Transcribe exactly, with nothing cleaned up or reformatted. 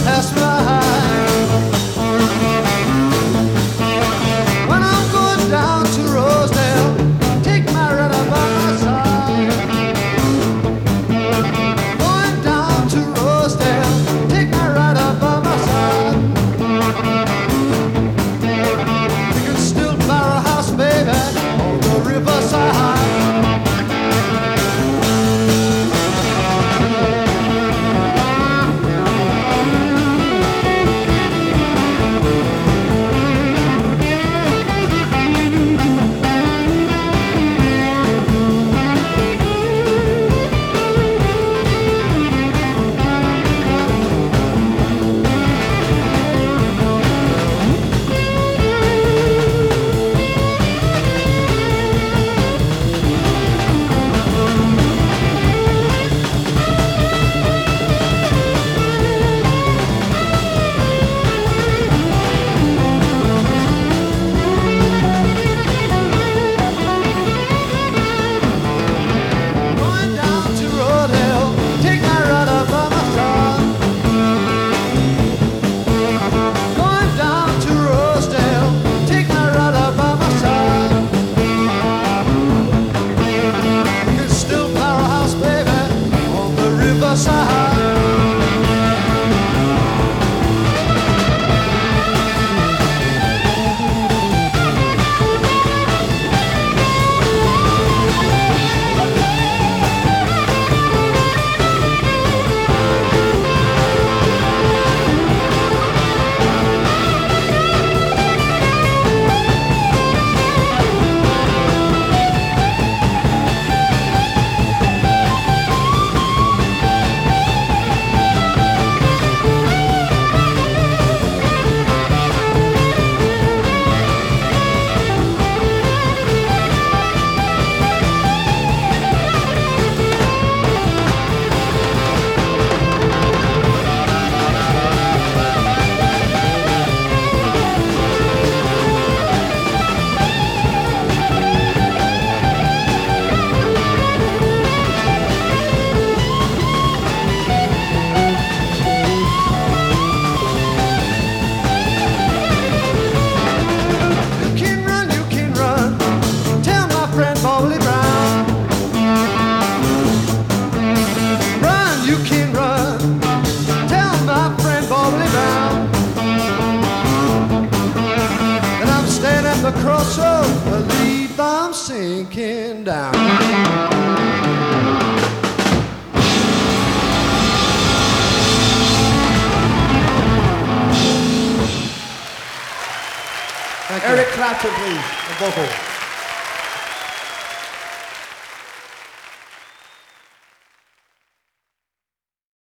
past my. When I'm going down to Rosedale, take my rudder by my side. Going down to Rosedale, take my rudder by my side. We can still buy a house, baby, on the riverside. The crossroad, believe I'm sinking down. Eric Clapton, please, the vocal.